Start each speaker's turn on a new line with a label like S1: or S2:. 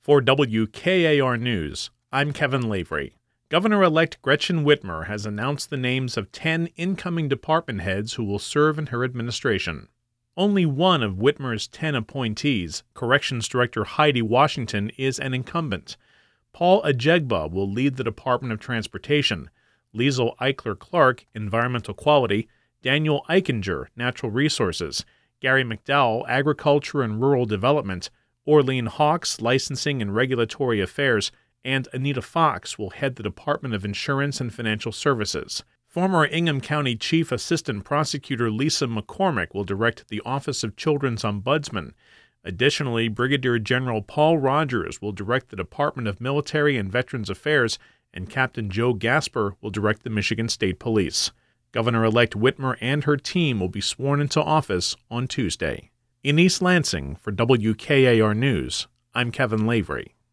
S1: For WKAR News, I'm Kevin Lavery. Governor-elect Gretchen Whitmer has announced the names of 10 incoming department heads who will serve in her administration. Only one of Whitmer's 10 appointees, Corrections Director Heidi Washington, is an incumbent. Paul Ajegba will lead the Department of Transportation, Liesl Eichler-Clark, Environmental Quality, Daniel Eichinger, Natural Resources, Gary McDowell, Agriculture and Rural Development, Orleen Hawks, Licensing and Regulatory Affairs, and Anita Fox will head the Department of Insurance and Financial Services. Former Ingham County Chief Assistant Prosecutor Lisa McCormick will direct the Office of Children's Ombudsman. Additionally, Brigadier General Paul Rogers will direct the Department of Military and Veterans Affairs, and Captain Joe Gasper will direct the Michigan State Police. Governor-elect Whitmer and her team will be sworn into office on Tuesday. In East Lansing, for WKAR News, I'm Kevin Lavery.